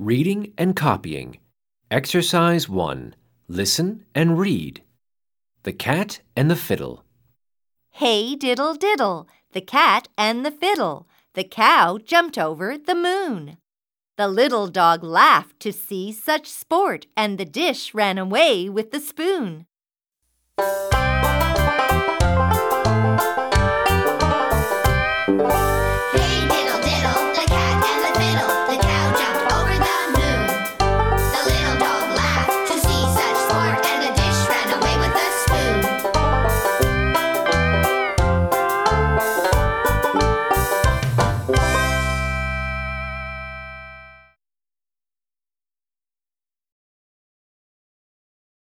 Reading and copying. Exercise 1. Listen and read. The Cat and the Fiddle. Hey diddle diddle, the cat and the fiddle. The cow jumped over the moon. The little dog laughed to see such sport, and the dish ran away with the spoon.